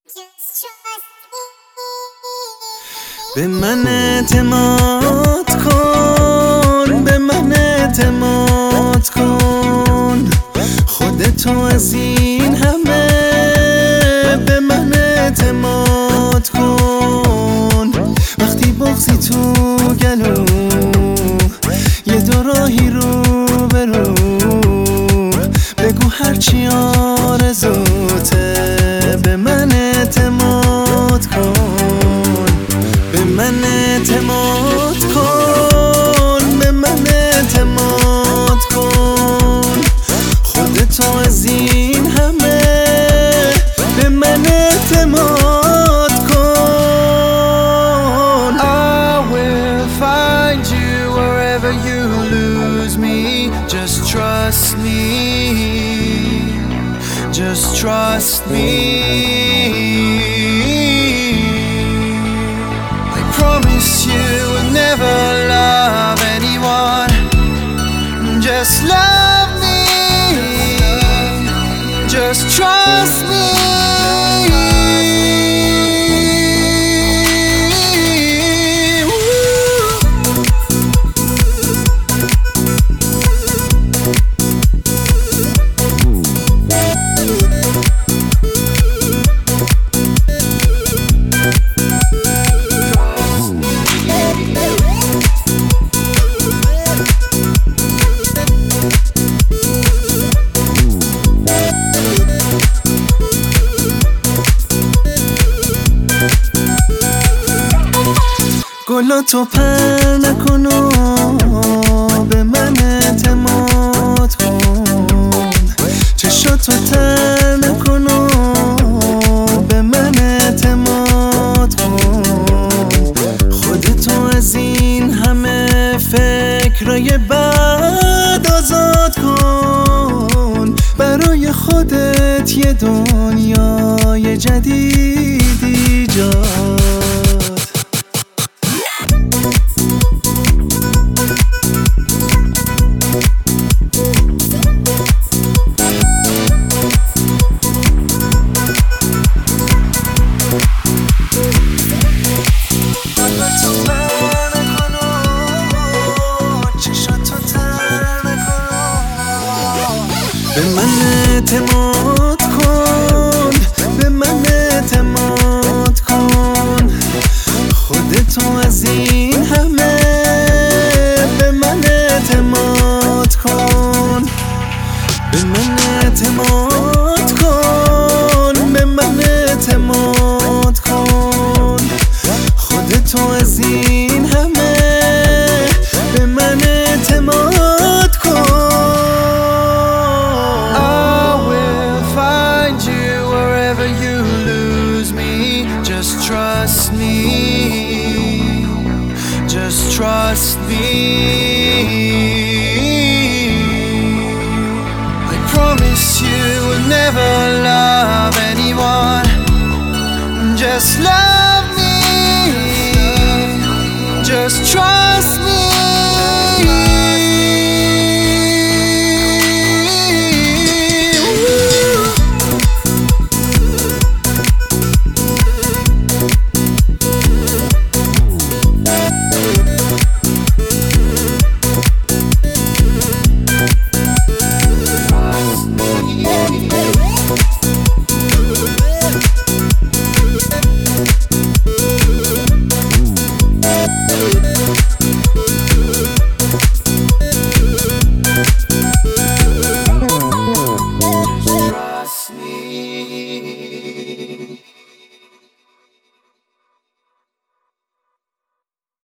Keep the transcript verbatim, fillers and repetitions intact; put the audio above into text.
به من اعتماد کن، به من اعتماد کن، خودتو از این همه به من اعتماد کن. وقتی بغضی تو گلو یه دو راهی رو برو، بگو هرچی آرزوته، به من اعتماد کن، به من اعتماد کن، به من اعتماد کن، خودتو از این همه به من اعتماد کن. I will find you wherever you lose me. Just trust me, just trust me. I promise you will never love anyone. Just love me, just trust me. گلاتو پر نکن و به من اعتماد کن، چشاتو تر نکن و به من اعتماد کن، خودتو از این همه فکرای بد آزاد کن، برای خودت یه دنیای جدید ایجاد. به من اعتماد کن، به من اعتماد کن، خودتو از این همه به من اعتماد کن، به من اعتماد کن، به من اعتماد کن، خودتو از این همه به من اعتماد کن. Trust me, just trust me. I promise you will never lie.